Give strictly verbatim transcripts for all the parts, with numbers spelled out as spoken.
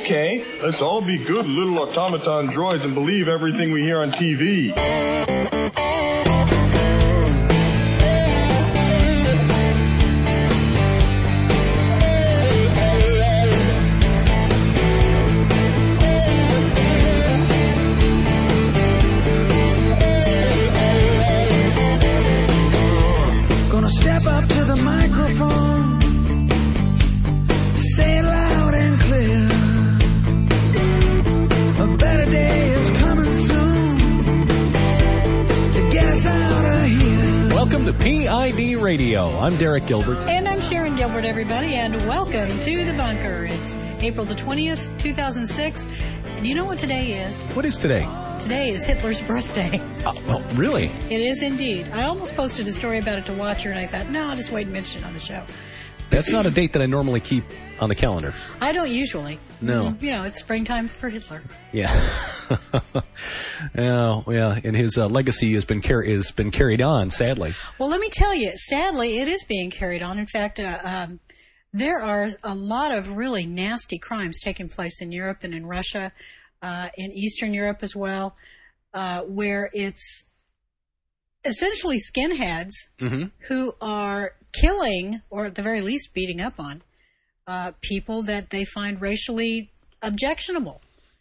Okay, let's all be good little automaton droids and believe everything we hear on T V. Gonna step up to the microphone, say it loud and clear. A better day is coming soon to get us out of here. Welcome to P I D Radio. I'm Derek Gilbert. And I'm Sharon Gilbert, everybody, and welcome to The Bunker. It's April the twentieth, two thousand six, and you know what today is? What is today? Today is Hitler's birthday. Oh, oh, really? It is indeed. I almost posted a story about it to Watcher, and I thought, no, I'll just wait and mention it on the show. That's not a date that I normally keep on the calendar. I don't usually. No. You know, it's springtime for Hitler. Yeah. yeah, yeah, and his uh, legacy has been, car- has been carried on, sadly. Well, let me tell you, sadly, it is being carried on. In fact, uh, um, there are a lot of really nasty crimes taking place in Europe and in Russia, uh, in Eastern Europe as well, uh, where it's essentially skinheads Mm-hmm. who are killing, or at the very least beating up on, uh, people that they find racially objectionable.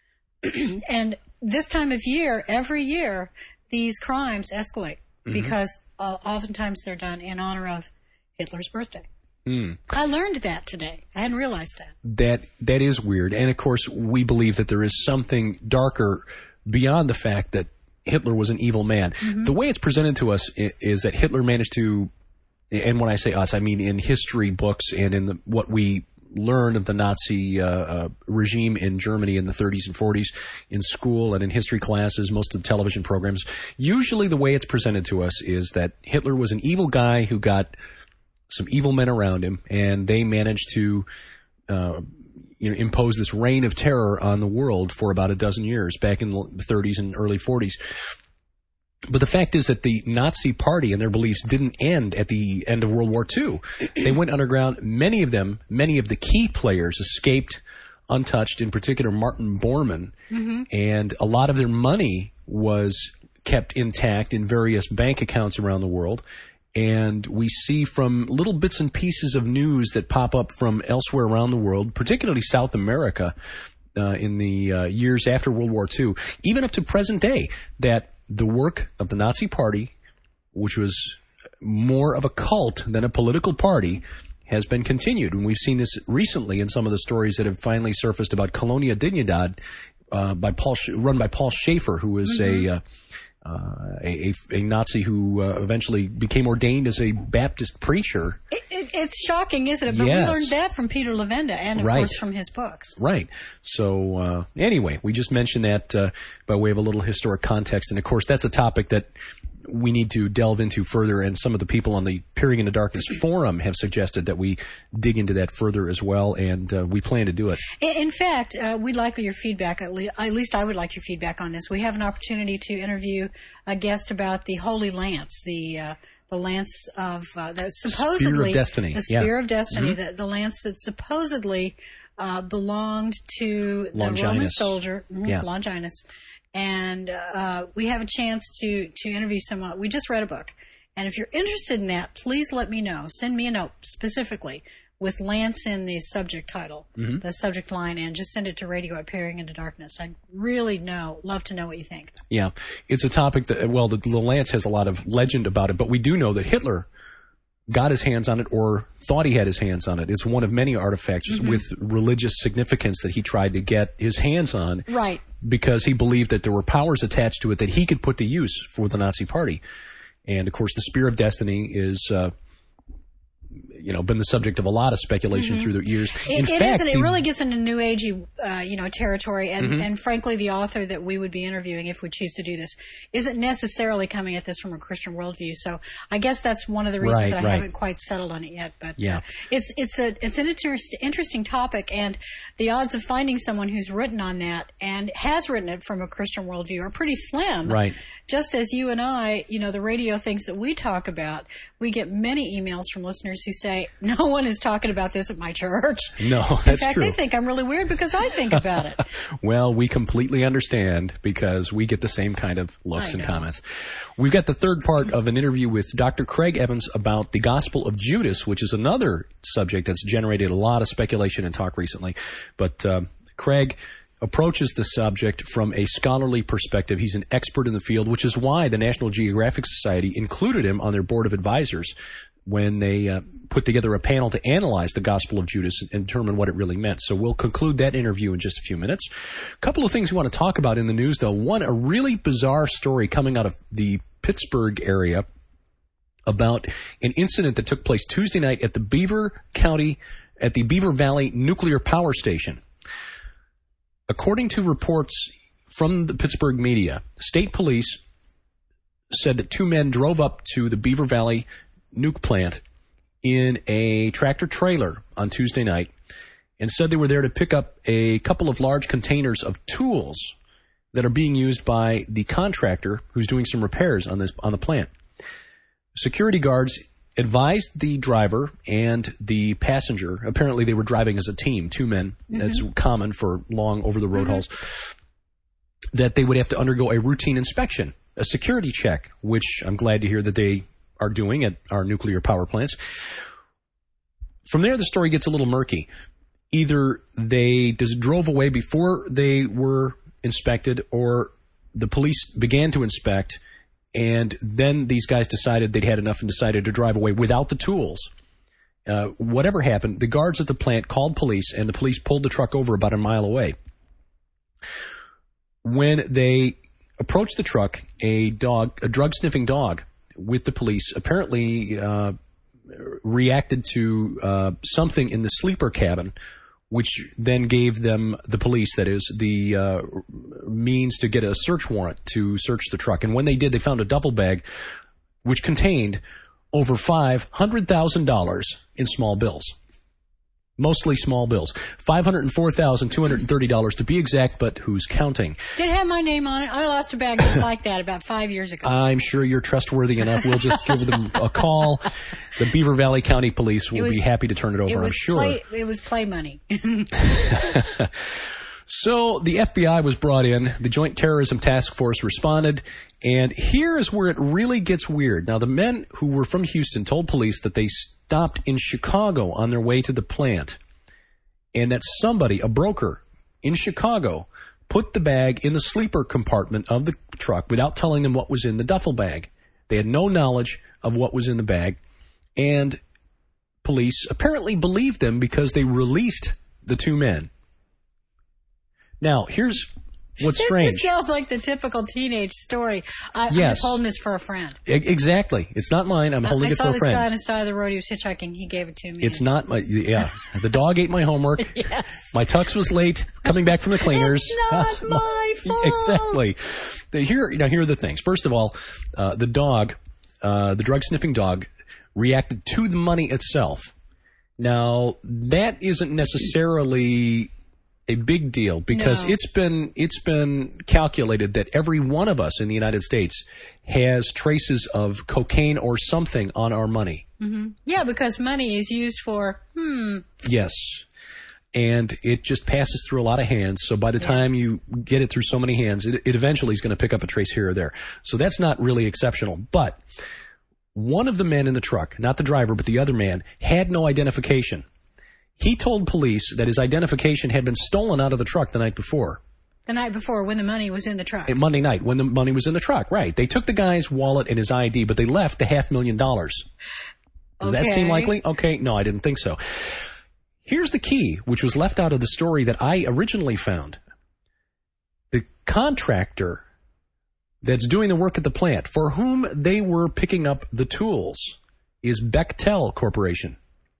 And this time of year, every year, these crimes escalate Mm-hmm. because uh, oftentimes they're done in honor of Hitler's birthday. Mm. I learned that today. I hadn't realized that. That that is weird. And, of course, we believe that there is something darker beyond the fact that Hitler was an evil man. Mm-hmm. The way it's presented to us is, is that Hitler managed to, and when I say us, I mean in history books and in the, what we learned of the Nazi uh, uh, regime in Germany in the thirties and forties in school and in history classes, most of the television programs. Usually the way it's presented to us is that Hitler was an evil guy who got some evil men around him, and they managed to uh, you know, impose this reign of terror on the world for about a dozen years, back in the thirties and early forties. But the fact is that the Nazi Party and their beliefs didn't end at the end of World War Two. They went underground. Many of them, many of the key players escaped untouched, in particular Martin Bormann, Mm-hmm. and a lot of their money was kept intact in various bank accounts around the world. And we see from little bits and pieces of news that pop up from elsewhere around the world, particularly South America, uh, in the uh, years after World War Two, even up to present day, that the work of the Nazi Party, which was more of a cult than a political party, has been continued. And we've seen this recently in some of the stories that have finally surfaced about Colonia Dignidad, uh, by Paul, run by Paul Schaefer, who was mm-hmm. a... Uh, Uh, a, a, a Nazi who uh, eventually became ordained as a Baptist preacher. It, it, it's shocking, isn't it? But Yes. we learned that from Peter Levenda and, of Right. course, from his books. Right. So, uh, anyway, we just mentioned that uh, by way of a little historic context. And, of course, that's a topic that we need to delve into further. And some of the people on the Peering into Darkness forum have suggested that we dig into that further as well. And uh, we plan to do it. In, in fact, uh, we'd like your feedback. At, le- at least I would like your feedback on this. We have an opportunity to interview a guest about the Holy Lance, the uh, the lance of uh, that supposedly Spear of Destiny. the Spear Yeah. of Destiny, Mm-hmm. the, the lance that supposedly uh, belonged to the Longinus. Roman soldier, mm, Yeah. Longinus. And uh, we have a chance to, to interview someone. We just read a book. And if you're interested in that, please let me know. Send me a note specifically with Lance in the subject title, Mm-hmm. the subject line, and just send it to radio at Peering into Darkness. I'd really know, love to know what you think. Yeah. It's a topic that, well, the, the lance has a lot of legend about it, but we do know that Hitler got his hands on it or thought he had his hands on it. It's one of many artifacts Mm-hmm. with religious significance that he tried to get his hands on. Right. Because he believed that there were powers attached to it that he could put to use for the Nazi Party. And, of course, the Spear of Destiny is, uh, you know, been the subject of a lot of speculation Mm-hmm. through the years. It, In it fact, is, and it the- really gets into new agey, uh, you know, territory. And, Mm-hmm. and frankly, the author that we would be interviewing, if we choose to do this, isn't necessarily coming at this from a Christian worldview. So I guess that's one of the reasons Right, that I right. haven't quite settled on it yet. But Yeah. uh, it's it's a it's an interest, interesting topic, and the odds of finding someone who's written on that and has written it from a Christian worldview are pretty slim. Right. just as you and I, you know, the radio things that we talk about, we get many emails from listeners who say, no one is talking about this at my church. No, that's In fact, true. they think I'm really weird because I think about it. Well, we completely understand because we get the same kind of looks I and know. comments. We've got the third part of an interview with Doctor Craig Evans about the Gospel of Judas, which is another subject that's generated a lot of speculation and talk recently. But uh, Craig approaches the subject from a scholarly perspective. He's an expert in the field, which is why the National Geographic Society included him on their board of advisors when they uh, put together a panel to analyze the Gospel of Judas and determine what it really meant. So we'll conclude that interview in just a few minutes. A couple of things we want to talk about in the news, though. One, a really bizarre story coming out of the Pittsburgh area about an incident that took place Tuesday night at the Beaver County, at the Beaver Valley Nuclear Power Station. According to reports from the Pittsburgh media, state police said that two men drove up to the Beaver Valley nuke plant in a tractor trailer on Tuesday night and said they were there to pick up a couple of large containers of tools that are being used by the contractor who's doing some repairs on this on the plant. Security guards advised the driver and the passenger, apparently they were driving as a team, two men, mm-hmm. that's common for long over-the-road mm-hmm. hauls, that they would have to undergo a routine inspection, a security check, which I'm glad to hear that they are doing at our nuclear power plants. From there, the story gets a little murky. Either they just drove away before they were inspected, or the police began to inspect, and then these guys decided they'd had enough and decided to drive away without the tools. Uh, whatever happened, the guards at the plant called police, and the police pulled the truck over about a mile away. When they approached the truck, a dog, a drug-sniffing dog with the police apparently uh, reacted to uh, something in the sleeper cabin, which then gave them, the police, that is, the uh, means to get a search warrant to search the truck. And when they did, they found a duffel bag which contained over five hundred thousand dollars in small bills. Mostly small bills. five hundred four thousand two hundred thirty dollars to be exact, but who's counting? Did it have my name on it? I lost a bag just like that about five years ago. I'm sure you're trustworthy enough. We'll just give them a call. The Beaver Valley County Police will was, be happy to turn it over, it was I'm sure. Play, it was play money. So the F B I was brought in. The Joint Terrorism Task Force responded. And here is where it really gets weird. Now, the men who were from Houston told police that they stopped in Chicago on their way to the plant, and that somebody, a broker in Chicago, put the bag in the sleeper compartment of the truck without telling them what was in the duffel bag. They had no knowledge of what was in the bag, and police apparently believed them because they released the two men. Now, here's what's strange. This sounds like the typical teenage story. I, Yes. I'm just holding this for a friend. E- Exactly. It's not mine. I'm holding I it saw for a this friend. guy on the side of the road. He was hitchhiking. He gave it to me. It's not my, yeah. The dog ate my homework. Yes. My tux was late coming back from the cleaners. It's not my fault. Exactly. The, here, now, here are the things. First of all, uh, the dog, uh, the drug-sniffing dog, reacted to the money itself. Now, that isn't necessarily a big deal because No. it's been it's been calculated that every one of us in the United States has traces of cocaine or something on our money. Mm-hmm. Yeah, because money is used for, hmm. Yes. And it just passes through a lot of hands. So by the Yeah. time you get it through so many hands, it, it eventually is going to pick up a trace here or there. So that's not really exceptional. But one of the men in the truck, not the driver, but the other man, had no identification. He told police that his identification had been stolen out of the truck the night before. The night before, when the money was in the truck. Uh, Monday night, when the money was in the truck, right. They took the guy's wallet and his I D, but they left the half million dollars. Does that seem Okay. likely? Okay, no, I didn't think so. Here's the key, which was left out of the story that I originally found. The contractor that's doing the work at the plant, for whom they were picking up the tools, is Bechtel Corporation.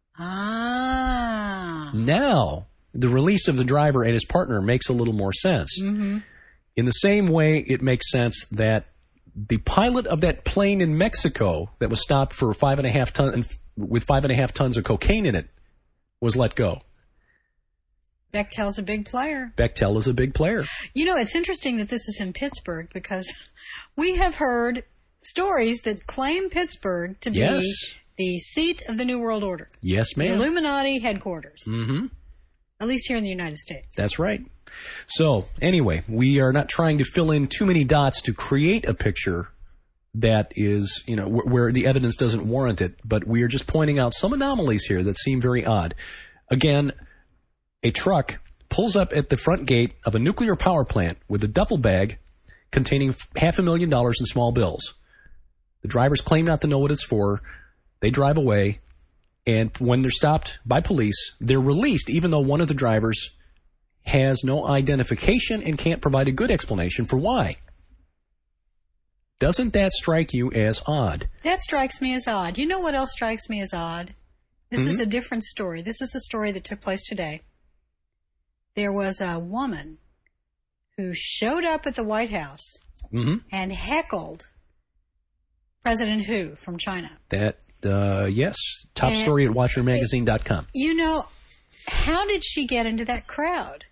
Ah. Now, the release of the driver and his partner makes a little more sense. Mm-hmm. In the same way, it makes sense that the pilot of that plane in Mexico that was stopped for five and a half ton with five and a half tons of cocaine in it was let go. Bechtel's a big player. Bechtel is a big player. You know, it's interesting that this is in Pittsburgh because we have heard stories that claim Pittsburgh to be Yes. the seat of the New World Order. Yes, The ma'am. Illuminati headquarters. Mm-hmm. At least here in the United States. That's right. So, anyway, we are not trying to fill in too many dots to create a picture that is, you know, wh- where the evidence doesn't warrant it, but we are just pointing out some anomalies here that seem very odd. Again, a truck pulls up at the front gate of a nuclear power plant with a duffel bag containing f- half a million dollars in small bills. The drivers claim not to know what it's for. They drive away, and when they're stopped by police, they're released, even though one of the drivers has no identification and can't provide a good explanation for why. Doesn't that strike you as odd? That strikes me as odd. You know what else strikes me as odd? This Mm-hmm. is a different story. This is a story that took place today. There was a woman who showed up at the White House Mm-hmm. and heckled President Hu from China. That, uh, yes. Top And- story at watcher magazine dot com. You know, how did she get into that crowd?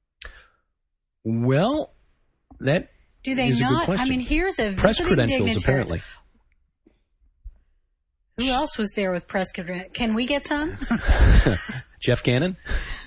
Well, that Do they is a good not? question. I mean, here's a Press visiting credentials, dignitary. apparently. Who else was there with press credentials? Can we get some? Jeff Gannon?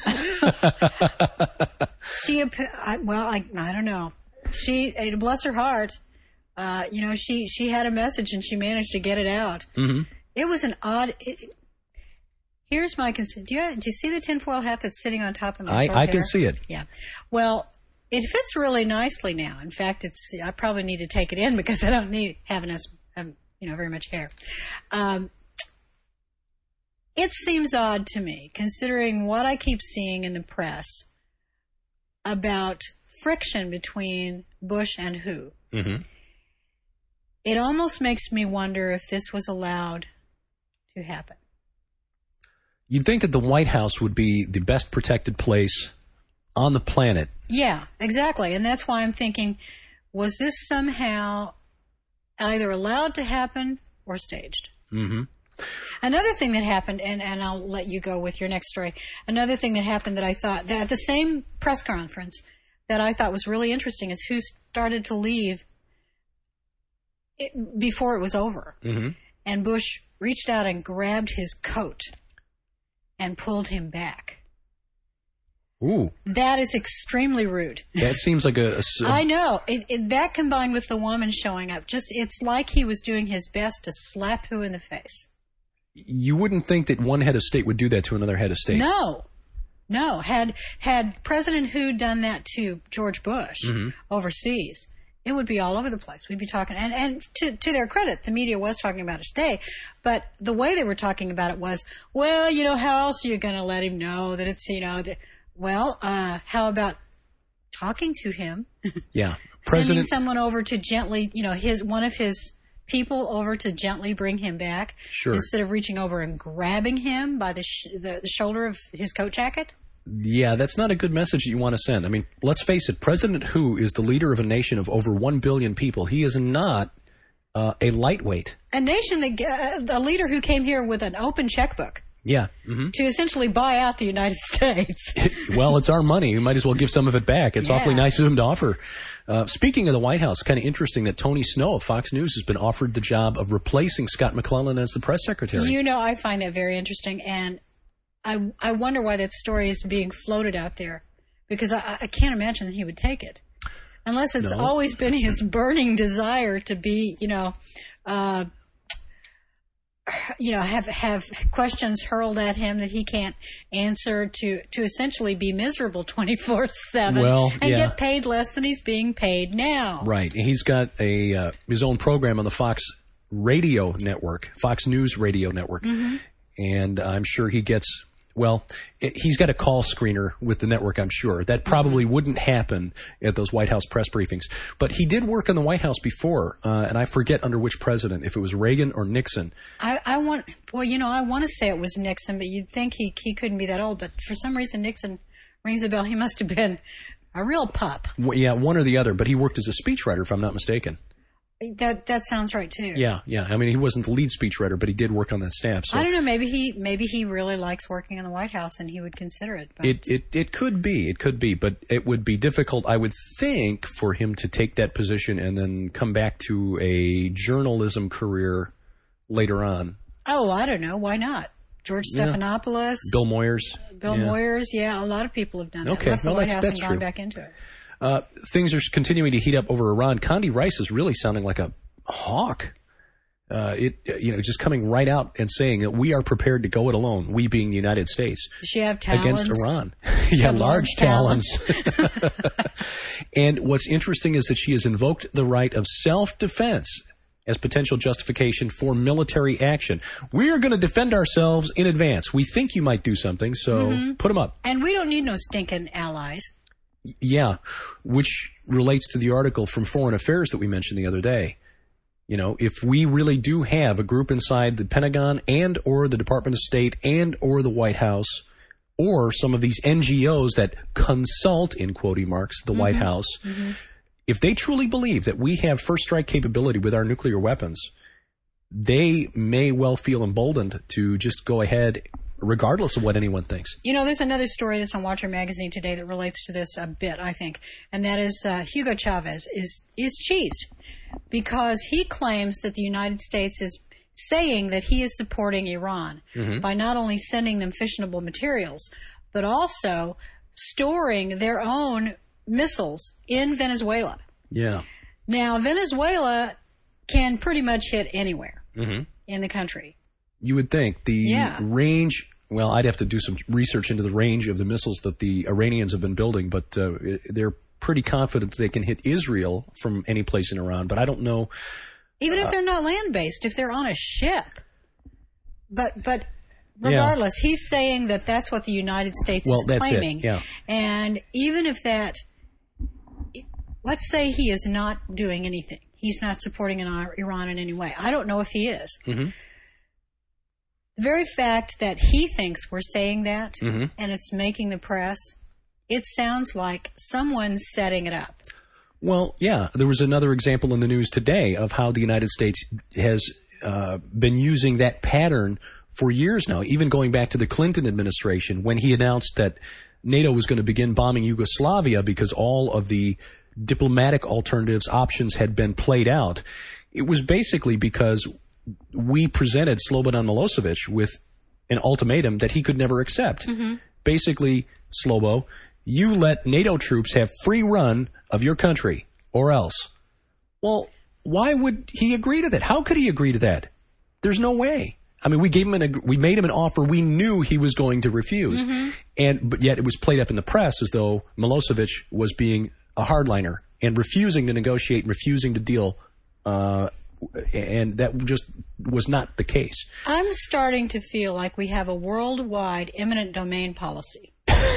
She, ap- I, well, I, I don't know. She, eh, bless her heart, uh, you know, she, she had a message and she managed to get it out. Mm-hmm. It was an odd. It, here's my concern. Do you, do you see the tinfoil hat that's sitting on top of my I, short I can hair? see it. Yeah. Well, it fits really nicely now. In fact, it's. I probably need to take it in because I don't need having us, um, you know, very much hair. Um, it seems odd to me, considering what I keep seeing in the press about friction between Bush and Hu. Mm-hmm. It almost makes me wonder if this was allowed to happen. You'd think that the White House would be the best protected place on the planet. Yeah, exactly. And that's why I'm thinking, was this somehow either allowed to happen or staged? Mm-hmm. Another thing that happened, and, and I'll let you go with your next story. Another thing that happened that I thought, that at the same press conference that I thought was really interesting is who started to leave it, before it was over. Mm-hmm. And Bush reached out and grabbed his coat and pulled him back. Ooh, That is extremely rude. that seems like a... a s- I know. It, it, that combined with the woman showing up, just it's like he was doing his best to slap Hu in the face. You wouldn't think that one head of state would do that to another head of state. No. No. Had had President Hu done that to George Bush Mm-hmm. overseas, it would be all over the place. We'd be talking, and, and to, to their credit, the media was talking about it today, but the way they were talking about it was, well, you know, how else are you going to let him know that it's, you know, that, well, uh, how about talking to him, Yeah. sending President... someone over to gently, you know, his one of his people over to gently bring him back, Sure. instead of reaching over and grabbing him by the, sh- the, the shoulder of his coat jacket. Yeah, that's not a good message that you want to send. I mean, let's face it, President Hu is the leader of a nation of over one billion people. He is not uh, a lightweight. A nation that, uh, a leader who came here with an open checkbook Yeah. Mm-hmm. to essentially buy out the United States. Well, it's our money. We might as well give some of it back. It's Yeah. awfully nice of him to offer. Uh, speaking of the White House, kind of interesting that Tony Snow of Fox News has been offered the job of replacing Scott McClellan as the press secretary. You know, I find that very interesting, and I I wonder why that story is being floated out there, because I, I can't imagine that he would take it, unless it's No. always been his burning desire to be, you know, uh, you know, have have questions hurled at him that he can't answer, to to essentially be miserable twenty-four seven, Well, and yeah. get paid less than he's being paid now. Right. He's got a uh, his own program on the Fox Radio Network, Fox News Radio Network. Mm-hmm. And I'm sure he gets, well, it, he's got a call screener with the network, I'm sure. That probably Mm-hmm. wouldn't happen at those White House press briefings. But he did work in the White House before, uh, and I forget under which president, if it was Reagan or Nixon. I, I want, well, you know, I want to say it was Nixon, but you'd think he he couldn't be that old. But for some reason, Nixon rings a bell. He must have been a real pup. W- Yeah, one or the other, but he worked as a speechwriter, if I'm not mistaken. That that sounds right too. Yeah, yeah. I mean, he wasn't the lead speechwriter, but he did work on that staff. So I don't know. Maybe he maybe he really likes working in the White House, and he would consider it. But. It it it could be, it could be, but it would be difficult, I would think, for him to take that position and then come back to a journalism career later on. Oh, I don't know. Why not? George Stephanopoulos, Bill Moyers, Bill yeah. Moyers. Yeah, a lot of people have done that. Okay, Left the no, White that's- House that's and gone true. back into it. Uh, things are continuing to heat up over Iran. Condi Rice is really sounding like a hawk. Uh, it, you know, just coming right out and saying that we are prepared to go it alone, we being the United States, Does she have talons? against Iran. yeah, have large large talons. And what's interesting is that she has invoked the right of self-defense as potential justification for military action. We are going to defend ourselves in advance. We think you might do something, so Mm-hmm. put them up. And we don't need no stinking allies. Yeah, which relates to the article from Foreign Affairs that we mentioned the other day. You know, if we really do have a group inside the Pentagon and or the Department of State and or the White House or some of these N G Os that consult, in quote marks, the mm-hmm. White House, mm-hmm. if they truly believe that we have first strike capability with our nuclear weapons, they may well feel emboldened to just go ahead regardless of what anyone thinks. You know, there's another story that's on Watcher Magazine today that relates to this a bit, I think, and that is uh, Hugo Chavez is is cheesed because he claims that the United States is saying that he is supporting Iran mm-hmm. by not only sending them fissionable materials, but also storing their own missiles in Venezuela. Yeah. Now, Venezuela can pretty much hit anywhere mm-hmm. in the country. You would think the yeah. range, well, I'd have to do some research into the range of the missiles that the Iranians have been building, but uh, they're pretty confident they can hit Israel from any place in Iran, but I don't know. Even uh, if they're not land-based, if they're on a ship. But but regardless, yeah. he's saying that that's what the United States well, is that's claiming. It. Yeah. And even if that, let's say he is not doing anything. He's not supporting Iran in any way. I don't know if he is. Mm-hmm. The very fact that he thinks we're saying that mm-hmm. and it's making the press, it sounds like someone's setting it up. Well, yeah. There was another example in the news today of how the United States has uh, been using that pattern for years now, even going back to the Clinton administration when he announced that NATO was going to begin bombing Yugoslavia because all of the diplomatic alternatives options had been played out. It was basically because we presented Slobodan Milosevic with an ultimatum that he could never accept. Mm-hmm. Basically, Slobo, you let NATO troops have free run of your country or else. Well, why would he agree to that? How could he agree to that? There's no way. I mean, we gave him an, we made him an offer we knew he was going to refuse. Mm-hmm. And, but yet it was played up in the press as though Milosevic was being a hardliner and refusing to negotiate and refusing to deal, uh, and that just was not the case. I'm starting to feel like we have a worldwide eminent domain policy.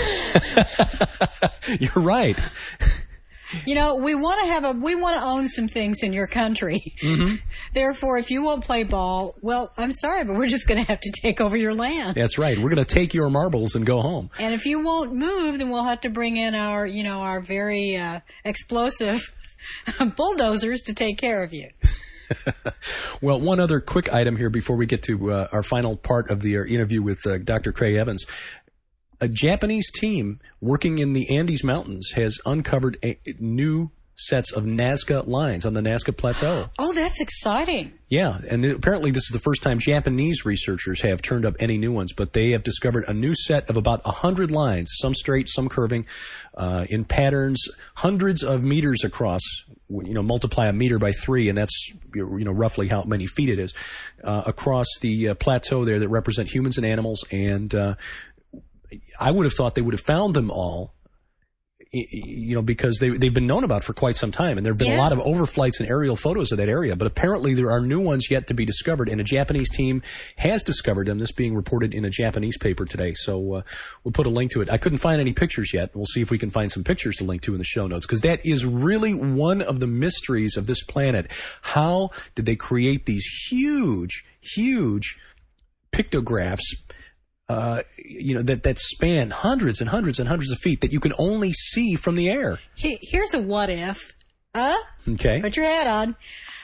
You're right. You know, we want to have a, we want to own some things in your country. Mm-hmm. Therefore, if you won't play ball, well, I'm sorry, but we're just going to have to take over your land. That's right. We're going to take your marbles and go home. And if you won't move, then we'll have to bring in our, you know, our very uh, explosive bulldozers to take care of you. Well, one other quick item here before we get to uh, our final part of the uh, interview with uh, Doctor Craig Evans. A Japanese team working in the Andes Mountains has uncovered a, new sets of Nazca lines on the Nazca Plateau. Oh, that's exciting. Yeah, and apparently this is the first time Japanese researchers have turned up any new ones, but they have discovered a new set of about one hundred lines, some straight, some curving, uh, in patterns, hundreds of meters across. You know, multiply a meter by three, and that's, you know, roughly how many feet it is, uh, across the uh, plateau there that represent humans and animals. And uh, I would have thought they would have found them all, you know, because they, they've been known about for quite some time. And there have been yeah. a lot of overflights and aerial photos of that area. But apparently there are new ones yet to be discovered. And a Japanese team has discovered them. This being reported in a Japanese paper today. So uh, we'll put a link to it. I couldn't find any pictures yet. We'll see if we can find some pictures to link to in the show notes. Because that is really one of the mysteries of this planet. How did they create these huge, huge pictographs Uh, you know, that, that span hundreds and hundreds and hundreds of feet that you can only see from the air? Here's a what if. Huh? Okay. Put your hat on.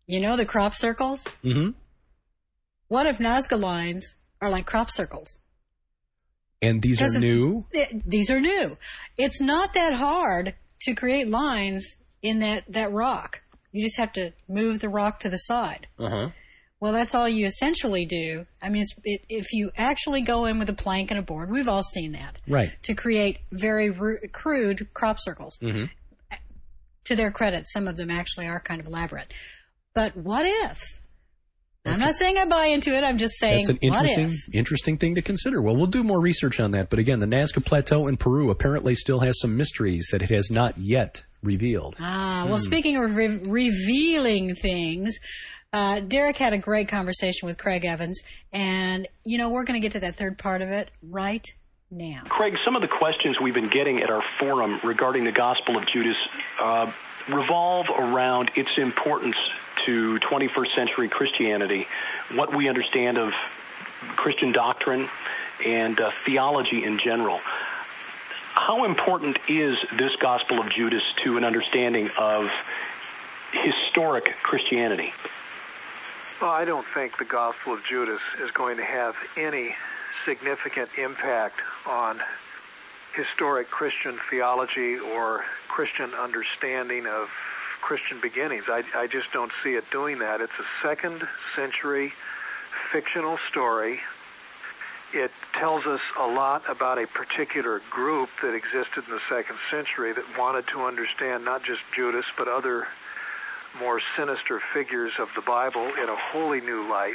You know the crop circles? Mm-hmm. What if Nazca lines are like crop circles? And these are new? It, these are new. It's not that hard to create lines in that, that rock. You just have to move the rock to the side. Uh-huh. Well, that's all you essentially do. I mean, it's, it, if you actually go in with a plank and a board, we've all seen that. Right. To create very ru- crude crop circles. Mm-hmm. To their credit, some of them actually are kind of elaborate. But what if? That's I'm not a, saying I buy into it. I'm just saying, that's an interesting, what if? interesting thing to consider. Well, we'll do more research on that. But again, the Nazca Plateau in Peru apparently still has some mysteries that it has not yet revealed. Ah, well, Hmm. speaking of re- revealing things, uh, Derek had a great conversation with Craig Evans. And, you know, we're going to get to that third part of it right now. Craig, some of the questions we've been getting at our forum regarding the Gospel of Judas uh, revolve around its importance to twenty-first century Christianity, what we understand of Christian doctrine and uh, theology in general. How important is this Gospel of Judas to an understanding of historic Christianity? Well, I don't think the Gospel of Judas is going to have any significant impact on historic Christian theology or Christian understanding of Christian beginnings. I, I just don't see it doing that. It's a second century fictional story. It tells us a lot about a particular group that existed in the second century that wanted to understand not just Judas, but other more sinister figures of the Bible in a wholly new light.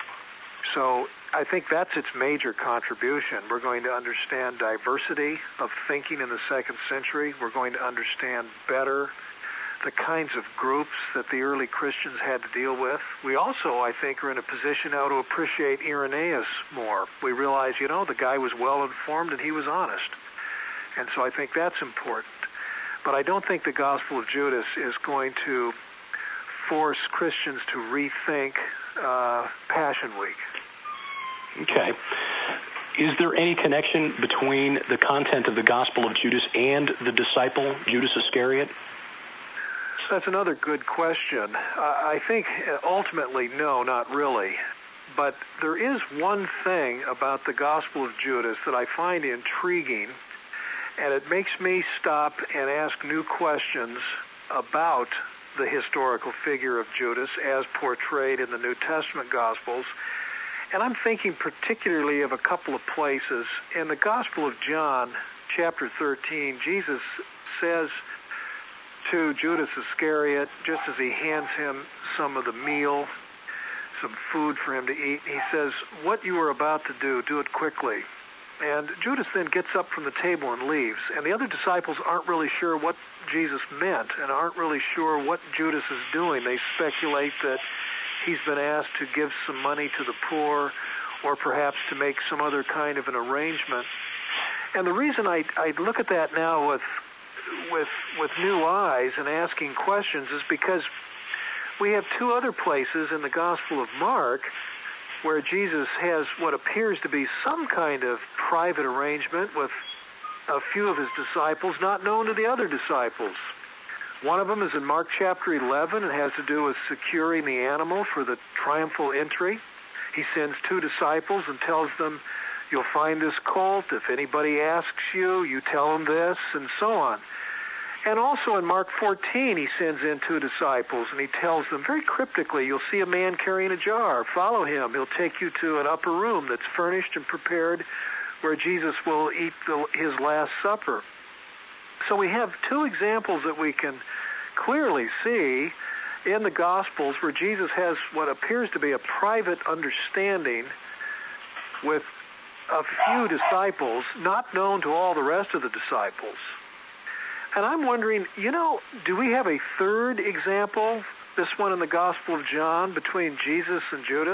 So I think that's its major contribution. We're going to understand diversity of thinking in the second century. We're going to understand better the kinds of groups that the early Christians had to deal with. We also, I think, are in a position now to appreciate Irenaeus more. We realize, you know, the guy was well-informed and he was honest. And so I think that's important. But I don't think the Gospel of Judas is going to force Christians to rethink uh, Passion Week. Okay. Is there any connection between the content of the Gospel of Judas and the disciple, Judas Iscariot? That's another good question. Uh, I think ultimately, no, not really. But there is one thing about the Gospel of Judas that I find intriguing, and it makes me stop and ask new questions about the historical figure of Judas as portrayed in the New Testament Gospels. And I'm thinking particularly of a couple of places. In the Gospel of John, chapter thirteen, Jesus says to Judas Iscariot, just as he hands him some of the meal, some food for him to eat, he says, "What you are about to do, do it quickly." And Judas then gets up from the table and leaves. And the other disciples aren't really sure what Jesus meant and aren't really sure what Judas is doing. They speculate that he's been asked to give some money to the poor or perhaps to make some other kind of an arrangement. And the reason I, I look at that now with with with new eyes and asking questions is because we have two other places in the Gospel of Mark where Jesus has what appears to be some kind of private arrangement with a few of his disciples not known to the other disciples. One of them is in Mark chapter eleven. It has to do with securing the animal for the triumphal entry. He sends two disciples and tells them, "You'll find this colt. If anybody asks you, you tell them this," and so on. And also in Mark fourteen, he sends in two disciples, and he tells them very cryptically, "You'll see a man carrying a jar. Follow him. He'll take you to an upper room that's furnished and prepared where Jesus will eat the, his Last Supper." So we have two examples that we can clearly see in the Gospels where Jesus has what appears to be a private understanding with a few disciples, not known to all the rest of the disciples. And I'm wondering, you know, do we have a third example, this one in the Gospel of John, between Jesus and Judas?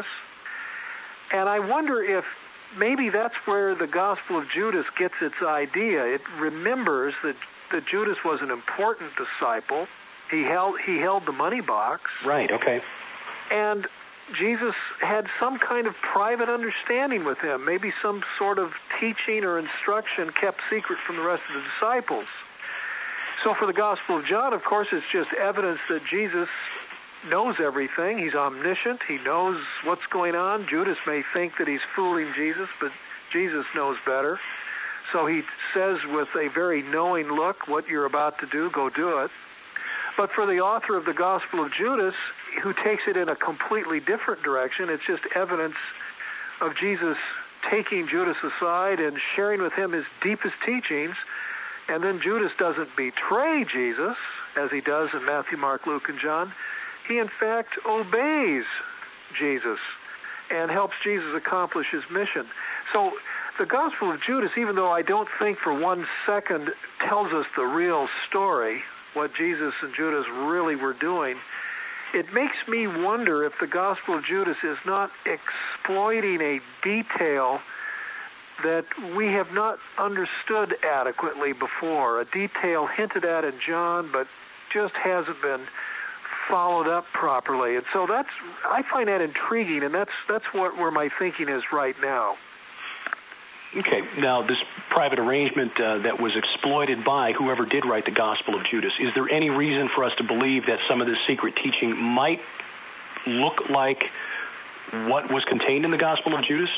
And I wonder if maybe that's where the Gospel of Judas gets its idea. It remembers that, that Judas was an important disciple. He held he held the money box. Right, okay. And Jesus had some kind of private understanding with him, maybe some sort of teaching or instruction kept secret from the rest of the disciples. So for the Gospel of John, of course, it's just evidence that Jesus knows everything. He's omniscient. He knows what's going on. Judas may think that he's fooling Jesus, but Jesus knows better. So he says with a very knowing look, what you're about to do, go do it. But for the author of the Gospel of Judas, who takes it in a completely different direction, it's just evidence of Jesus taking Judas aside and sharing with him his deepest teachings. And then Judas doesn't betray Jesus, as he does in Matthew, Mark, Luke, and John. He, in fact, obeys Jesus and helps Jesus accomplish his mission. So the Gospel of Judas, even though I don't think for one second tells us the real story, what Jesus and Judas really were doing, it makes me wonder if the Gospel of Judas is not exploiting a detail that we have not understood adequately before, a detail hinted at in John, but just hasn't been followed up properly. And so that's, I find that intriguing, and that's that's what where my thinking is right now. Okay, now this private arrangement uh, that was exploited by whoever did write the Gospel of Judas, is there any reason for us to believe that some of this secret teaching might look like what was contained in the Gospel of Judas?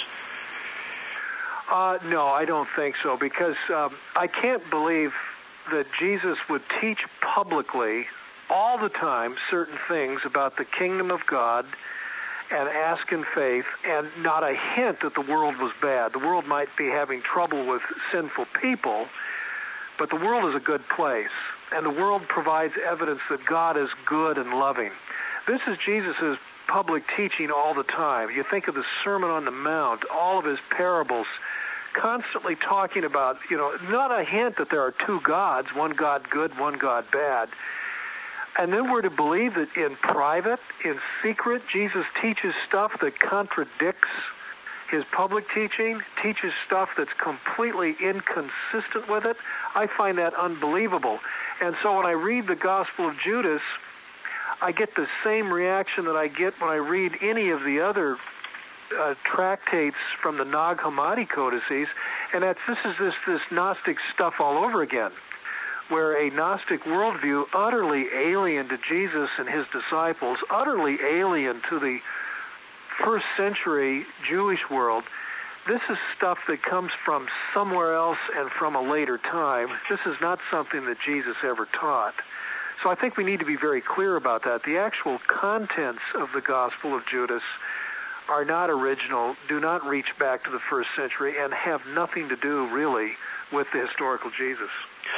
Uh, no, I don't think so, because um, I can't believe that Jesus would teach publicly all the time certain things about the kingdom of God and ask in faith, and not a hint that the world was bad. The world might be having trouble with sinful people, but the world is a good place, and the world provides evidence that God is good and loving. This is Jesus' public teaching all the time. You think of the Sermon on the Mount, all of his parables, constantly talking about, you know, not a hint that there are two gods, one God good, one God bad. And then we're to believe that in private, in secret, Jesus teaches stuff that contradicts his public teaching, teaches stuff that's completely inconsistent with it. I find that unbelievable. And so when I read the Gospel of Judas, I get the same reaction that I get when I read any of the other uh, tractates from the Nag Hammadi codices, and that's this is this this Gnostic stuff all over again, where a Gnostic worldview, utterly alien to Jesus and his disciples, utterly alien to the first century Jewish world, this is stuff that comes from somewhere else and from a later time. This is not something that Jesus ever taught. So I think we need to be very clear about that. The actual contents of the Gospel of Judas are not original, do not reach back to the first century, and have nothing to do, really, with the historical Jesus.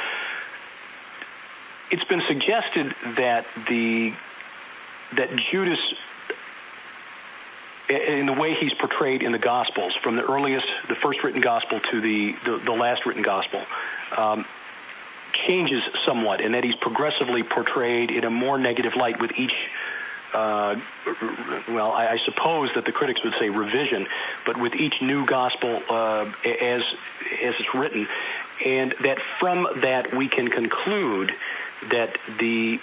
It's been suggested that the that Judas, in the way he's portrayed in the Gospels, from the earliest, the first written Gospel to the, the, the last written Gospel, um, changes somewhat, and that he's progressively portrayed in a more negative light with each, uh, well, I, I suppose that the critics would say revision, but with each new Gospel uh, as as it's written, and that from that we can conclude that the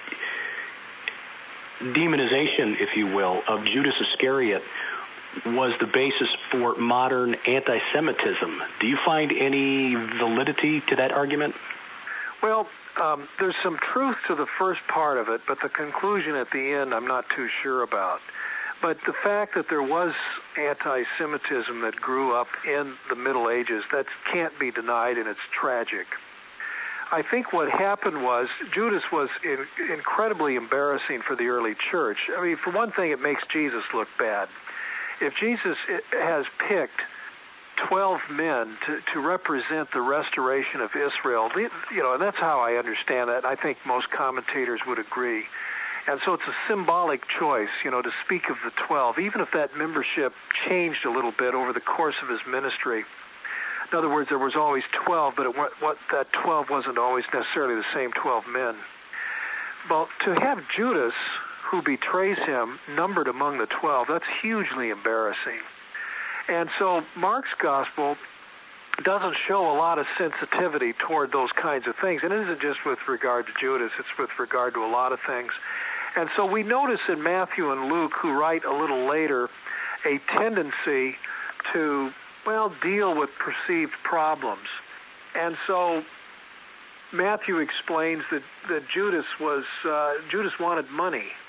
demonization, if you will, of Judas Iscariot was the basis for modern anti-Semitism. Do you find any validity to that argument? Well, um, there's some truth to the first part of it, but the conclusion at the end I'm not too sure about. But the fact that there was anti-Semitism that grew up in the Middle Ages, that can't be denied, and it's tragic. I think what happened was Judas was in, incredibly embarrassing for the early church. I mean, for one thing, it makes Jesus look bad. If Jesus has picked twelve men to, to represent the restoration of Israel, you know, and that's how I understand that, and I think most commentators would agree. And so it's a symbolic choice, you know, to speak of the twelve, even if that membership changed a little bit over the course of his ministry. In other words, there was always twelve, but it, what that twelve wasn't always necessarily the same twelve men. Well, to have Judas, who betrays him, numbered among the twelve, that's hugely embarrassing. And so Mark's gospel doesn't show a lot of sensitivity toward those kinds of things. And it isn't just with regard to Judas, it's with regard to a lot of things. And so we notice in Matthew and Luke, who write a little later, a tendency to, well, deal with perceived problems. And so Matthew explains that, that Judas was, uh, Judas wanted money.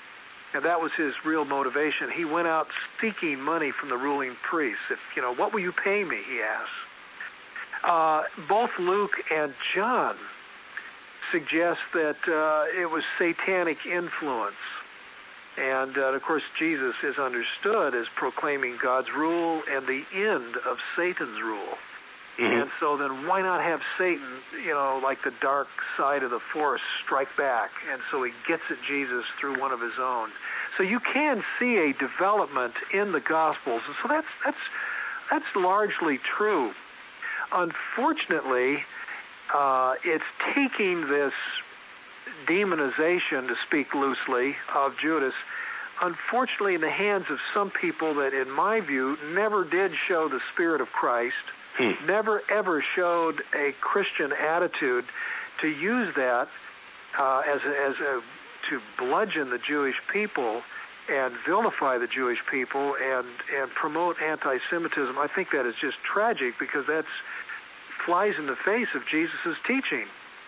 And that was his real motivation. He went out seeking money from the ruling priests. If, you know, what will you pay me, he asked. Uh, both Luke and John suggest that uh, it was satanic influence. And, uh, of course, Jesus is understood as proclaiming God's rule and the end of Satan's rule. Mm-hmm. And so then why not have Satan, you know, like the dark side of the force, strike back? And so he gets at Jesus through one of his own. So you can see a development in the Gospels. And so that's that's that's largely true. Unfortunately, uh, it's taking this demonization, to speak loosely, of Judas, unfortunately in the hands of some people that, in my view, never did show the Spirit of Christ, hmm. never ever showed a Christian attitude, to use that uh, as a, as a to bludgeon the Jewish people and vilify the Jewish people and and promote anti-Semitism. I think that is just tragic, because that's flies in the face of Jesus' teaching.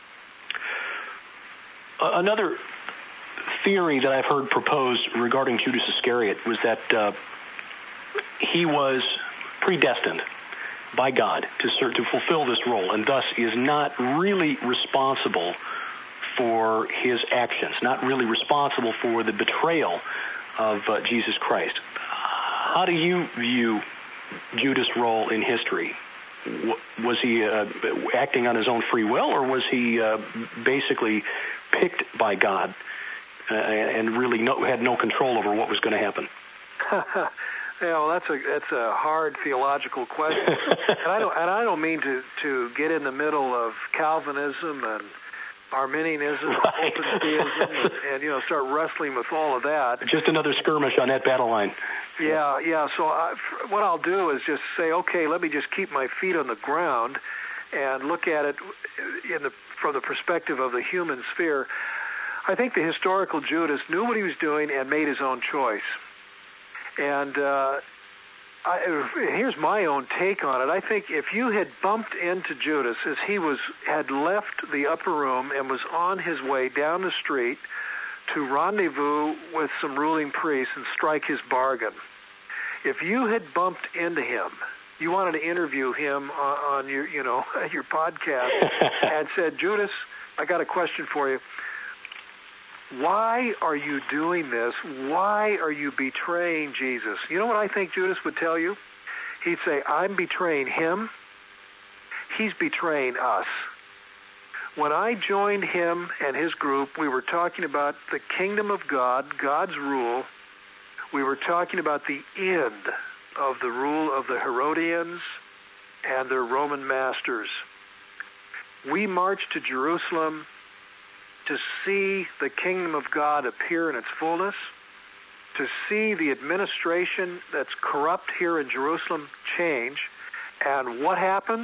Uh, another theory that I've heard proposed regarding Judas Iscariot was that uh, he was predestined by God to serve, to fulfill this role, and thus is not really responsible for his actions, not really responsible for the betrayal of uh, Jesus Christ. How do you view Judas' role in history? Was he uh, acting on his own free will, or was he uh, basically picked by God uh, and really no, had no control over what was going to happen? Yeah, well, that's a that's a hard theological question, and I don't and I don't mean to, to get in the middle of Calvinism and Arminianism, right. Open theism, and, and you know start wrestling with all of that. Just another skirmish on that battle line. Yeah, yeah. So I, what I'll do is just say, okay, let me just keep my feet on the ground and look at it in the from the perspective of the human sphere. I think the historical Judas knew what he was doing and made his own choice. And uh, I, here's my own take on it. I think if you had bumped into Judas as he was had left the upper room and was on his way down the street to rendezvous with some ruling priests and strike his bargain, if you had bumped into him, you wanted to interview him on, on your, you know, your podcast, and said, Judas, I got a question for you. Why are you doing this? Why are you betraying Jesus? You know what I think Judas would tell you? He'd say, I'm betraying him. He's betraying us. When I joined him and his group, we were talking about the kingdom of God, God's rule. We were talking about the end of the rule of the Herodians and their Roman masters. We marched to Jerusalem to see the kingdom of God appear in its fullness, to see the administration that's corrupt here in Jerusalem change. And what happens?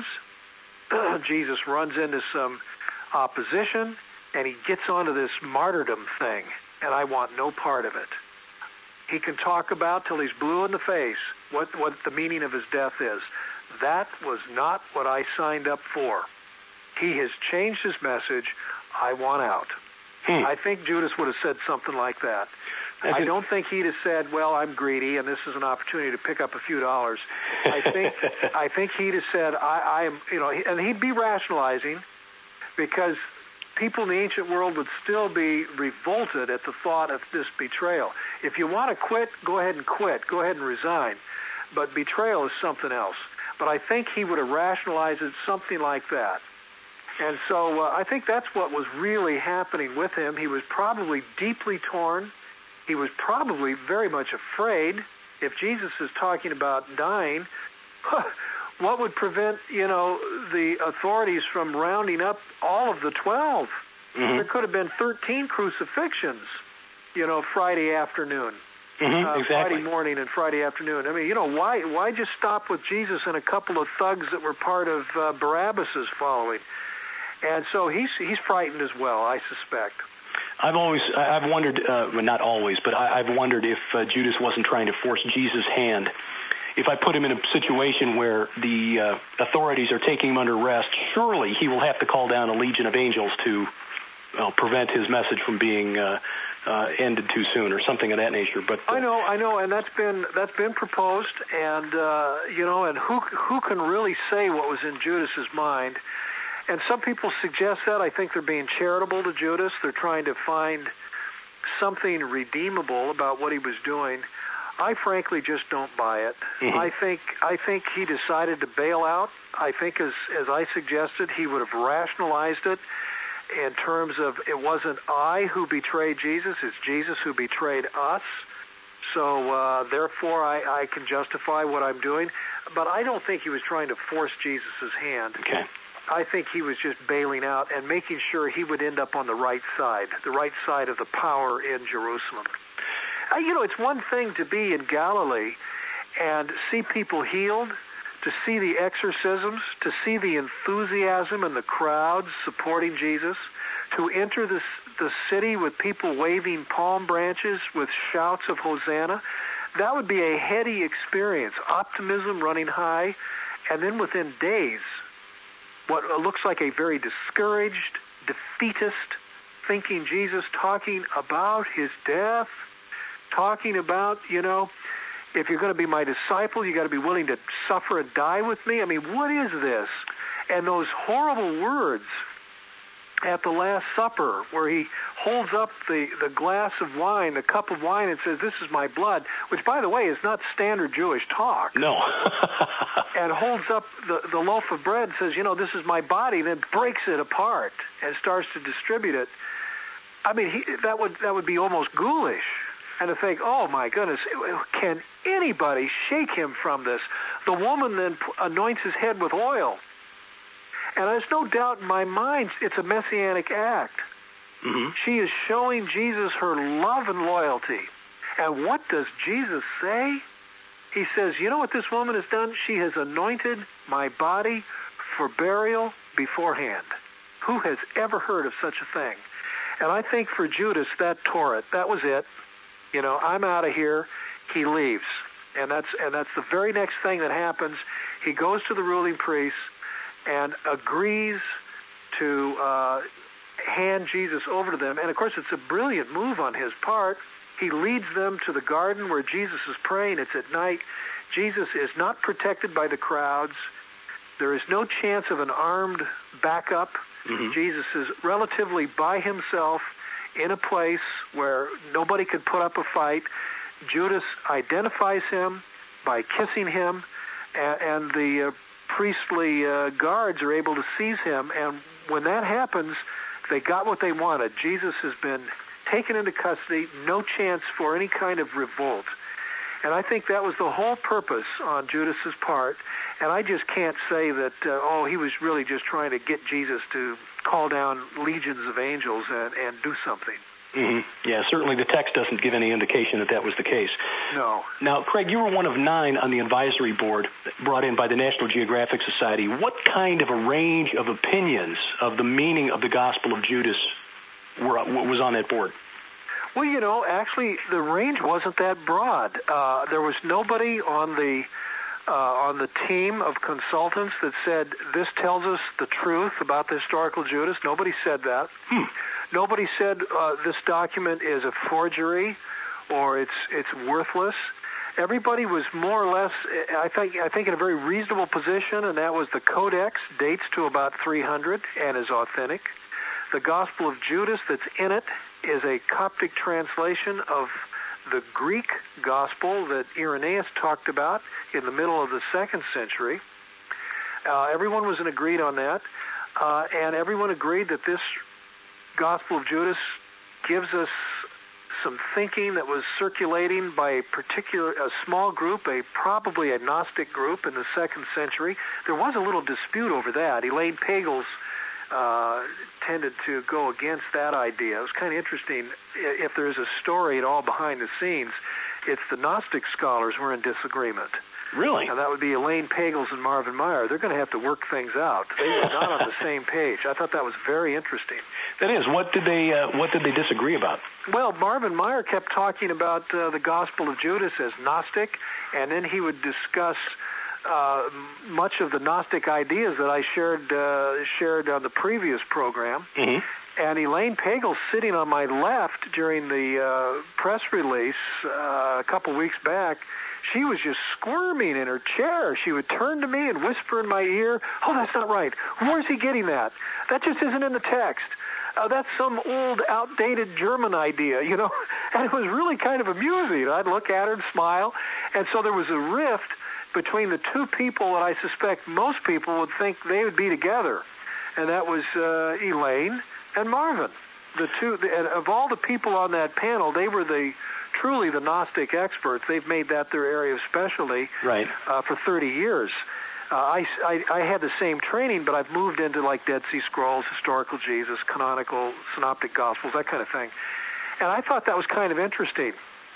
Jesus runs into some opposition, and he gets onto this martyrdom thing, and I want no part of it. He can talk about till he's blue in the face what, what the meaning of his death is. That was not what I signed up for. He has changed his message. I want out. Hmm. I think Judas would have said something like that. I don't think he'd have said, well, I'm greedy, and this is an opportunity to pick up a few dollars. I think I think he'd have said, I, I am, you know, and he'd be rationalizing, because people in the ancient world would still be revolted at the thought of this betrayal. If you want to quit, go ahead and quit. Go ahead and resign. But betrayal is something else. But I think he would have rationalized it something like that. And so uh, I think that's what was really happening with him. He was probably deeply torn. He was probably very much afraid. If Jesus is talking about dying, what would prevent, you know, the authorities from rounding up all of the twelve? Mm-hmm. There could have been thirteen crucifixions, you know, Friday afternoon, mm-hmm, uh, exactly. Friday morning and Friday afternoon. I mean, you know, why why just stop with Jesus and a couple of thugs that were part of uh, Barabbas's following? And so he's he's frightened as well, I suspect. I've always, I've wondered, uh, well, not always, but I, I've wondered if uh, Judas wasn't trying to force Jesus' hand. If I put him in a situation where the uh, authorities are taking him under arrest, surely he will have to call down a legion of angels to well, prevent his message from being uh, uh, ended too soon or something of that nature. But uh, I know, I know, and that's been that's been proposed, and uh, you know, and who who can really say what was in Judas's mind? And some people suggest that. I think they're being charitable to Judas. They're trying to find something redeemable about what he was doing. I frankly just don't buy it. Mm-hmm. I think I think he decided to bail out. I think, as as I suggested, he would have rationalized it in terms of it wasn't I who betrayed Jesus, it's Jesus who betrayed us. So uh, therefore, I, I can justify what I'm doing. But I don't think he was trying to force Jesus' hand. Okay. I think he was just bailing out and making sure he would end up on the right side, the right side of the power in Jerusalem. Uh, you know, it's one thing to be in Galilee and see people healed, to see the exorcisms, to see the enthusiasm in the crowds supporting Jesus, to enter this, the city with people waving palm branches with shouts of Hosanna. That would be a heady experience, optimism running high, and then within days, what looks like a very discouraged, defeatist, thinking Jesus talking about his death, talking about, you know, if you're going to be my disciple, you got to be willing to suffer and die with me. I mean, what is this? And those horrible words at the Last Supper where he holds up the, the glass of wine, the cup of wine, and says, this is my blood, which, by the way, is not standard Jewish talk. No. And holds up the, the loaf of bread and says, you know, this is my body, then breaks it apart and starts to distribute it. I mean, he, that would that would be almost ghoulish. And to think, oh, my goodness, can anybody shake him from this? The woman then anoints his head with oil. And there's no doubt in my mind it's a messianic act. Mm-hmm. She is showing Jesus her love and loyalty. And what does Jesus say? He says, you know what this woman has done? She has anointed my body for burial beforehand. Who has ever heard of such a thing? And I think for Judas, that tore it. That was it. You know, I'm out of here. He leaves. And that's and that's the very next thing that happens. He goes to the ruling priests and agrees to uh, hand Jesus over to them. And, of course, it's a brilliant move on his part. He leads them to the garden where Jesus is praying. It's at night. Jesus is not protected by the crowds. There is no chance of an armed backup. Mm-hmm. Jesus is relatively by himself in a place where nobody could put up a fight. Judas identifies him by kissing him, and, and the uh, priestly uh, guards are able to seize him. And when that happens, they got what they wanted. Jesus has been taken into custody, no chance for any kind of revolt. And I think that was the whole purpose on Judas's part. And I just can't say that, uh, oh, he was really just trying to get Jesus to call down legions of angels and, and do something. Mm-hmm. Yeah, certainly the text doesn't give any indication that that was the case. No. Now, Craig, you were one of nine on the advisory board brought in by the National Geographic Society. What kind of a range of opinions of the meaning of the Gospel of Judas were, was on that board? Well, you know, actually, the range wasn't that broad. Uh, there was nobody on the uh, on the team of consultants that said, this tells us the truth about the historical Judas. Nobody said that. Hmm. Nobody said uh, this document is a forgery or it's it's worthless. Everybody was more or less, I think, I think in a very reasonable position, and that was the Codex dates to about three hundred and is authentic. The Gospel of Judas that's in it is a Coptic translation of the Greek Gospel that Irenaeus talked about in the middle of the second century. Uh, everyone was agreed on that, uh, and everyone agreed that this Gospel of Judas gives us some thinking that was circulating by a particular, a small group, a probably a Gnostic group in the second century. There was a little dispute over that. Elaine Pagels uh, tended to go against that idea. It was kind of interesting. If there's a story at all behind the scenes, it's the Gnostic scholars were in disagreement. Really? And that would be Elaine Pagels and Marvin Meyer. They're going to have to work things out. They were not on the same page. I thought that was very interesting. That is. What did they uh, What did they disagree about? Well, Marvin Meyer kept talking about uh, the Gospel of Judas as Gnostic, and then he would discuss uh, much of the Gnostic ideas that I shared uh, shared on the previous program. Mm-hmm. And Elaine Pagel's sitting on my left during the uh, press release uh, a couple weeks back. She was just squirming in her chair. She would turn to me and whisper in my ear, "Oh, that's not right. Where's he getting that? That just isn't in the text. Uh, that's some old, outdated German idea, you know." And it was really kind of amusing. I'd look at her and smile. And so there was a rift between the two people that I suspect most people would think they would be together. And that was uh, Elaine and Marvin. The two, the, and of all the people on that panel, they were the truly the Gnostic experts. They've made that their area of specialty right. uh, for thirty years. Uh, I, I, I had the same training, but I've moved into like Dead Sea Scrolls, historical Jesus, canonical, synoptic Gospels, that kind of thing. And I thought that was kind of interesting.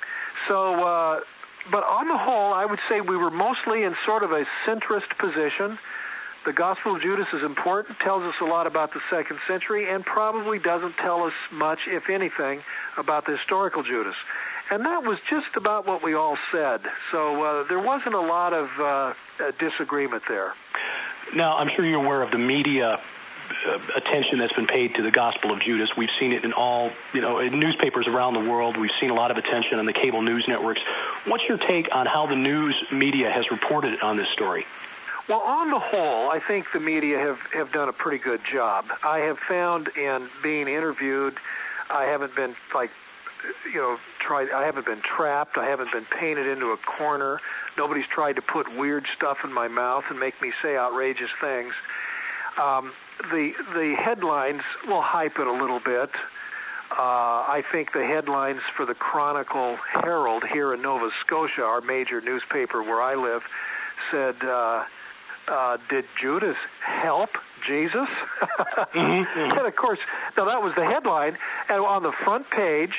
So, uh, but on the whole, I would say we were mostly in sort of a centrist position. The Gospel of Judas is important, tells us a lot about the second century, and probably doesn't tell us much, if anything, about the historical Judas. And that was just about what we all said. So uh, there wasn't a lot of uh, disagreement there. Now, I'm sure you're aware of the media uh, attention that's been paid to the Gospel of Judas. We've seen it in all, you know, in newspapers around the world. We've seen a lot of attention on the cable news networks. What's your take on how the news media has reported on this story? Well, on the whole, I think the media have, have done a pretty good job. I have found in being interviewed, I haven't been, like, you know, tried. I haven't been trapped. I haven't been painted into a corner. Nobody's tried to put weird stuff in my mouth and make me say outrageous things. Um, the the headlines will hype it a little bit. Uh, I think the headlines for the Chronicle Herald here in Nova Scotia, our major newspaper where I live, said, uh, uh, "Did Judas help Jesus?" mm-hmm, mm-hmm. And of course, now that was the headline, and on the front page.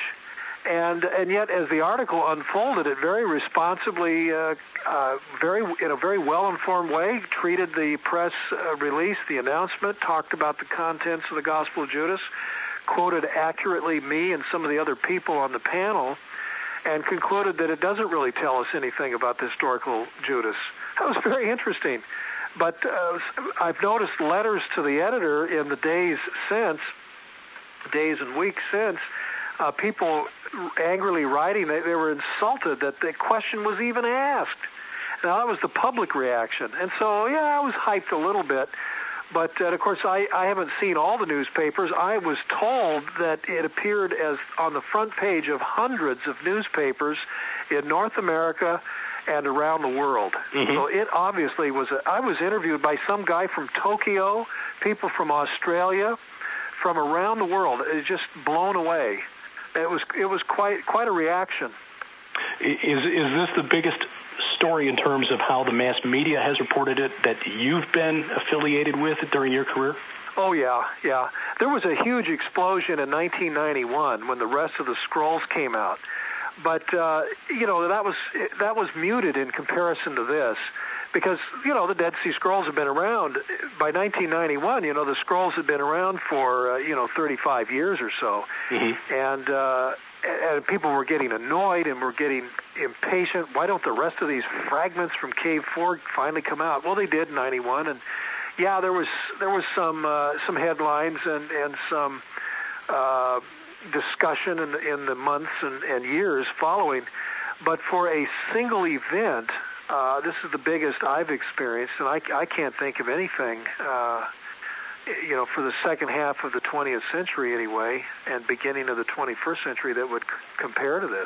And and yet, as the article unfolded, it very responsibly, uh, uh, very in a very well-informed way, treated the press uh, release, the announcement, talked about the contents of the Gospel of Judas, quoted accurately me and some of the other people on the panel, and concluded that it doesn't really tell us anything about the historical Judas. That was very interesting. But uh, I've noticed letters to the editor in the days since, days and weeks since, Uh, people angrily writing, they, they were insulted that the question was even asked. Now, that was the public reaction. And so, yeah, I was hyped a little bit. But, uh, of course, I, I haven't seen all the newspapers. I was told that it appeared as on the front page of hundreds of newspapers in North America and around the world. Mm-hmm. So it obviously was a, I was interviewed by some guy from Tokyo, people from Australia, from around the world. It was just blown away. It was it was quite quite a reaction. Is is this the biggest story in terms of how the mass media has reported it that you've been affiliated with during your career? Oh yeah, yeah. There was a huge explosion in nineteen ninety-one when the rest of the scrolls came out, but uh, you know that was that was muted in comparison to this. Because, you know, the Dead Sea Scrolls have been around. By nineteen ninety-one, you know, the scrolls had been around for, uh, you know, thirty-five years or so. Mm-hmm. And, uh, and people were getting annoyed and were getting impatient. Why don't the rest of these fragments from Cave four finally come out? Well, they did in ninety-one. And, yeah, there was there was some uh, some headlines and, and some uh, discussion in the, in the months and, and years following. But for a single event... Uh, this is the biggest I've experienced, and I, I can't think of anything, uh, you know, for the second half of the twentieth century anyway, and beginning of the twenty-first century that would c- compare to this.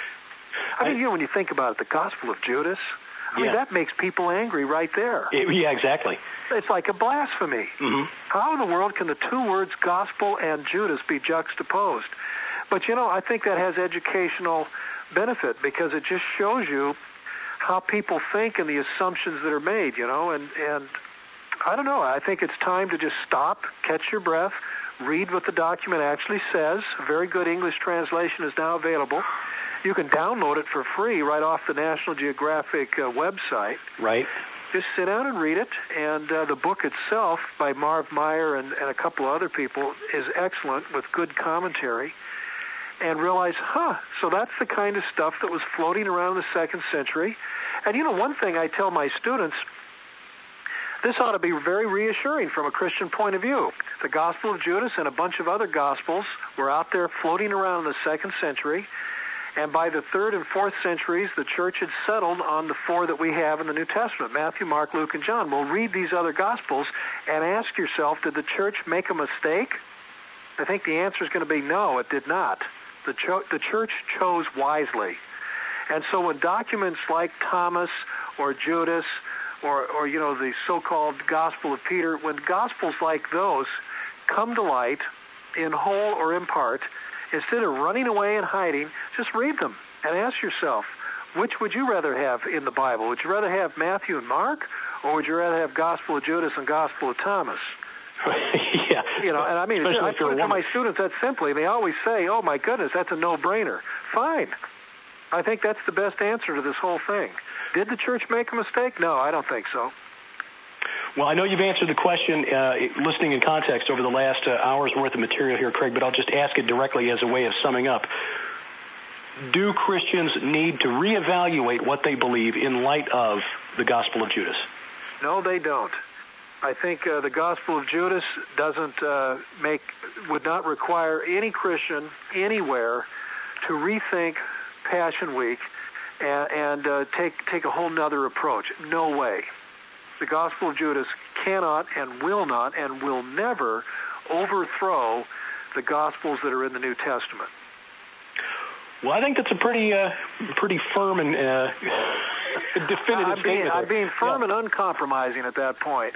I mean, you know, when you think about it, the Gospel of Judas, I yeah. mean, that makes people angry right there. It, yeah, exactly. It's like a blasphemy. Mm-hmm. How in the world can the two words Gospel and Judas be juxtaposed? But, you know, I think that has educational benefit because it just shows you how people think and the assumptions that are made, you know, and, and I don't know, I think it's time to just stop, catch your breath, read what the document actually says. A very good English translation is now available. You can download it for free right off the National Geographic uh, website. Right. Just sit down and read it, and uh, the book itself by Marv Meyer and, and a couple other people is excellent with good commentary. And realize, huh, so that's the kind of stuff that was floating around in the second century. And, you know, one thing I tell my students, This ought to be very reassuring from a Christian point of view. The Gospel of Judas and a bunch of other Gospels were out there floating around in the second century, and by the third and fourth centuries, the church had settled on the four that we have in the New Testament, Matthew, Mark, Luke, and John. Well, read these other Gospels and ask yourself, did the church make a mistake? I think the answer is going to be no, it did not. The, cho- the church chose wisely. And so when documents like Thomas or Judas or, or, you know, the so-called Gospel of Peter, when Gospels like those come to light in whole or in part, instead of running away and hiding, just read them and ask yourself, which would you rather have in the Bible? Would you rather have Matthew and Mark, or would you rather have Gospel of Judas and Gospel of Thomas? Yeah. You know, and I mean, Especially I put it to my students that simply. They always say, oh, my goodness, that's a no-brainer. Fine. I think that's the best answer to this whole thing. Did the church make a mistake? No, I don't think so. Well, I know you've answered the question uh, listening in context over the last uh, hour's worth of material here, Craig, but I'll just ask it directly as a way of summing up. Do Christians need to reevaluate what they believe in light of the Gospel of Judas? No, they don't. I think uh, the Gospel of Judas doesn't uh, make, would not require any Christian anywhere to rethink Passion Week and, and uh, take take a whole nother approach. No way. The Gospel of Judas cannot and will not and will never overthrow the Gospels that are in the New Testament. Well, I think that's a pretty uh, pretty firm and uh, definitive I'm being, statement. I'm being firm yeah. and uncompromising at that point.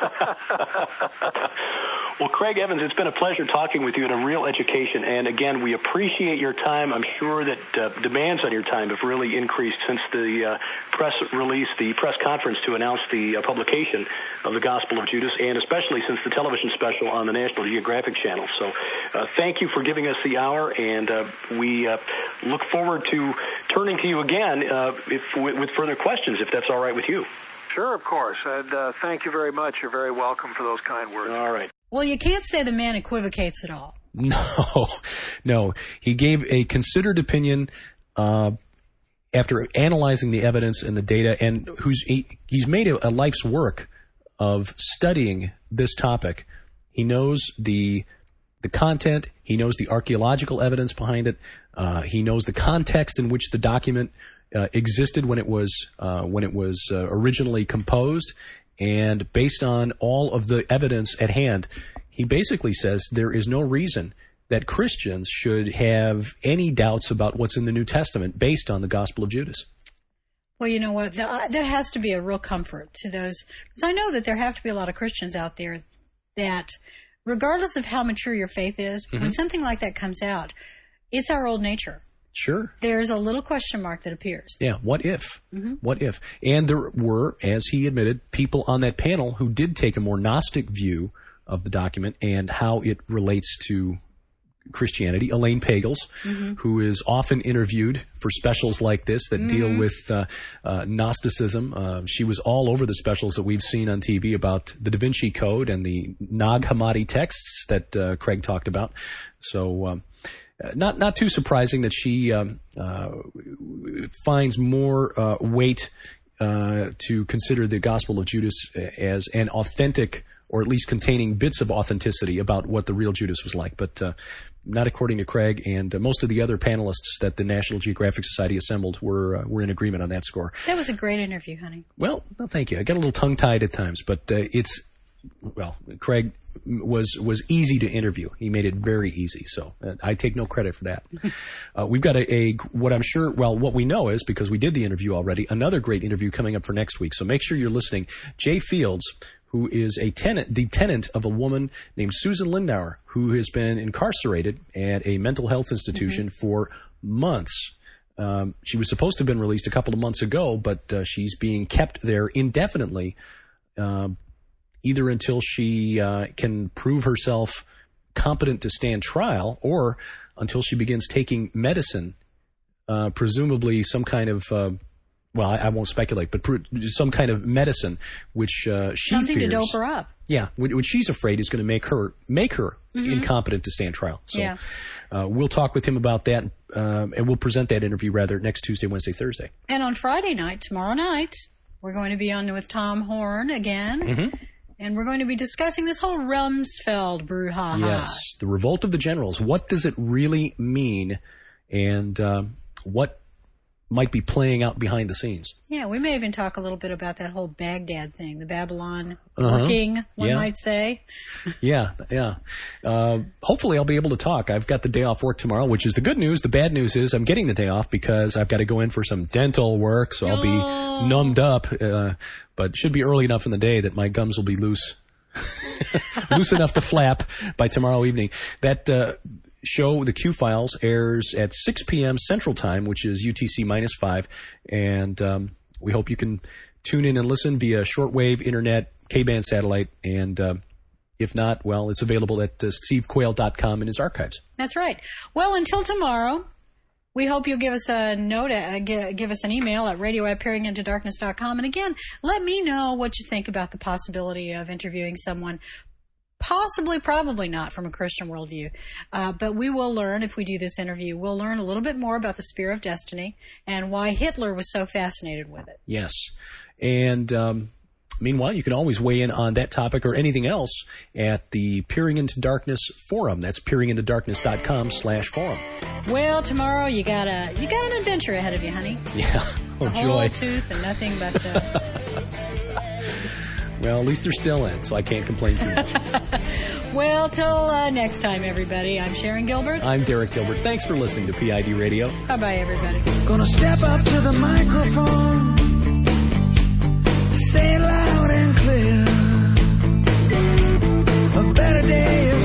Well, Craig Evans, it's been a pleasure talking with you and a real education. And again, we appreciate your time. I'm sure that uh, demands on your time have really increased since the uh, press release, the press conference to announce the uh, publication of the Gospel of Judas, and especially since the television special on the National Geographic Channel. So uh, thank you for giving us the hour, and uh, we uh, look forward to turning to you again uh, if, with, with further questions, if that's all right with you. Sure, of course. And uh, thank you very much. You're very welcome for those kind words. All right. Well, you can't say the man equivocates at all. No, no. He gave a considered opinion uh, after analyzing the evidence and the data, and who's he, he's made a, a life's work of studying this topic. He knows the the content. He knows the archaeological evidence behind it. Uh, he knows the context in which the document uh, existed when it was uh, when it was uh, originally composed. And based on all of the evidence at hand, he basically says there is no reason that Christians should have any doubts about what's in the New Testament based on the Gospel of Judas. Well, you know what? That has to be a real comfort to those, because I know that there have to be a lot of Christians out there that, regardless of how mature your faith is, mm-hmm. when something like that comes out, it's our old nature. Sure. There's a little question mark that appears. Yeah, what if? Mm-hmm. What if? And there were, as he admitted, people on that panel who did take a more Gnostic view of the document and how it relates to Christianity. Elaine Pagels, mm-hmm. who is often interviewed for specials like this that mm-hmm. deal with uh, uh, Gnosticism. Uh, she was all over the specials that we've seen on T V about the Da Vinci Code and the Nag Hammadi texts that uh, Craig talked about. So... Um, Not not too surprising that she um, uh, finds more uh, weight uh, to consider the Gospel of Judas as an authentic, or at least containing bits of authenticity about what the real Judas was like. But uh, not according to Craig, and uh, most of the other panelists that the National Geographic Society assembled were uh, were in agreement on that score. That was a great interview, honey. Well, no, thank you. I got a little tongue-tied at times, but uh, it's... Well, Craig was was easy to interview. He made it very easy, so uh, I take no credit for that. Uh, we've got a, a what I'm sure, well, what we know is, because we did the interview already, another great interview coming up for next week. So make sure you're listening. Jay Fields, who is a tenant, the tenant of a woman named Susan Lindauer, who has been incarcerated at a mental health institution mm-hmm. for months. Um, she was supposed to have been released a couple of months ago, but uh, she's being kept there indefinitely. Uh, either until she uh, can prove herself competent to stand trial, or until she begins taking medicine, uh, presumably some kind of, uh, well, I, I won't speculate, but pr- some kind of medicine which uh, she Something fears, to dope her up. Yeah, which she's afraid is going to make her make her mm-hmm. incompetent to stand trial. So yeah. uh, we'll talk with him about that, um, and we'll present that interview rather next Tuesday, Wednesday, Thursday. And on Friday night, tomorrow night, We're going to be on with Tom Horn again. Mm-hmm. And we're going to be discussing this whole Rumsfeld brouhaha. Yes, the revolt of the generals. What does it really mean? And um, what might be playing out behind the scenes? Yeah, we may even talk a little bit about that whole Baghdad thing, the Babylon Uh-huh. working, one Yeah. might say. Yeah, yeah. Uh, hopefully I'll be able to talk. I've got the day off work tomorrow, which is the good news. The bad news is I'm getting the day off because I've got to go in for some dental work, so I'll be No. numbed up. Uh, but it should be early enough in the day that my gums will be loose. Loose enough to flap by tomorrow evening. That uh, show, The Q-Files, airs at six p.m. Central Time, which is U T C minus five. And um, we hope you can tune in and listen via shortwave, internet, K-band satellite, and uh, if not, well, it's available at uh, steve quayle dot com in his archives. That's right. Well, until tomorrow, we hope you'll give us a note, uh, give, give us an email at radio at peering into darkness dot com. And again, let me know what you think about the possibility of interviewing someone, possibly, probably not from a Christian worldview. Uh, but we will learn, if we do this interview, we'll learn a little bit more about the Spear of Destiny and why Hitler was so fascinated with it. Yes. And um, meanwhile, you can always weigh in on that topic or anything else at the Peering Into Darkness forum. That's peering into darkness dot com slash forum. Well, tomorrow you got a you got an adventure ahead of you, honey. Yeah. Oh, a joy. whole tooth and nothing but. Uh... Well, at least they're still in, so I can't complain too much. Well, till uh, next time, everybody. I'm Sharon Gilbert. I'm Derek Gilbert. Thanks for listening to P I D Radio. Bye bye, everybody. Gonna step up to the microphone, say it loud and clear. A better day is